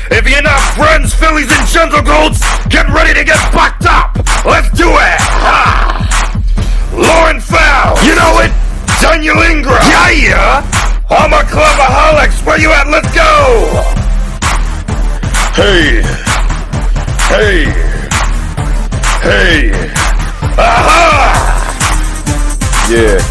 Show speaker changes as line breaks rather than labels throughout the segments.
If you're not friends, fillies and gentlegoats, get ready to get fucked up. Let's do it. Lauren Fowl, you know it. Daniel Ingram, yeah. I'm a clubaholics. Where you at? Let's go. Hey. Aha.
Yeah.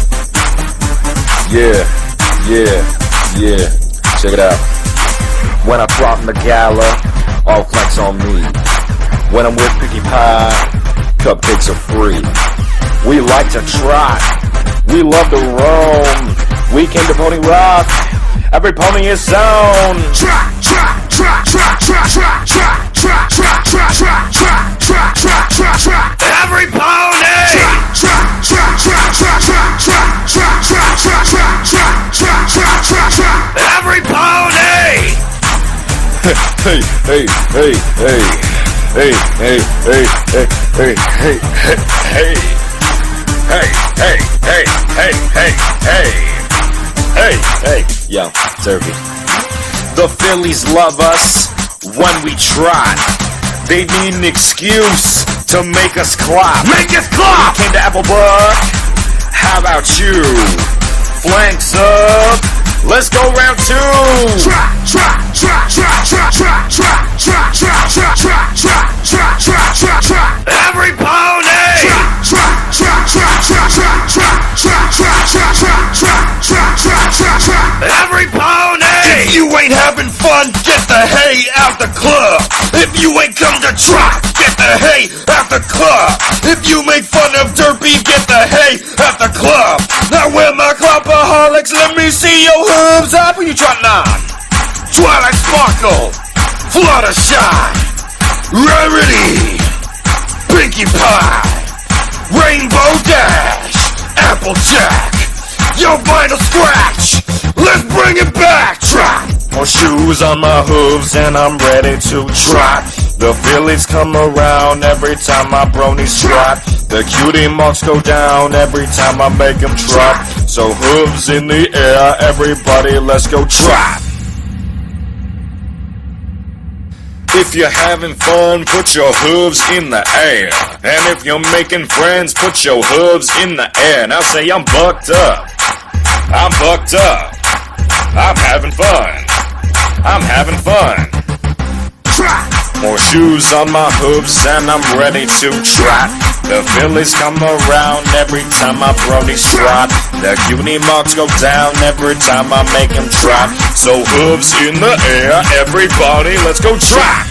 Check it out. When I flop in the gala, all flex on me. When I'm with Pinkie Pie, cupcakes are free. We like to trot, we love to roam. We came to Pony Rock, every pony is zone.
Trot. Every pony. Every pony.
Hey, yo, Turkey. The Phillies love us when we trot. They need an excuse to make us clap.
Make us clap.
We came to Applebrook. How about you? Flanks up. Let's go round two.
Every pony. Every pony. If you ain't having fun, get the hay out the club. If you ain't come to trot, get the hay out the club. If you make fun of Derpy, get the hay out the club. Now where my clubaholics? Let me see your hooves up. Who you trotting on? Twilight Sparkle, Fluttershy, Rarity, Pinkie Pie, Rainbow Dash, Applejack, your vinyl scratch. Let's bring it back. Trot.
More shoes on my hooves and I'm ready to trot. The Phillies come around every time my bronies trot. The cutie marks go down every time I make them trot. So hooves in the air, everybody let's go trot. If you're having fun, put your hooves in the air. And if you're making friends, put your hooves in the air. Now say I'm bucked up. I'm bucked up. I'm having fun. I'm having fun.
Trot.
More shoes on my hooves and I'm ready to trot. The Phillies come around every time my bronies trot. The cutie marks go down every time I make them trot. So hooves in the air, everybody let's go trot.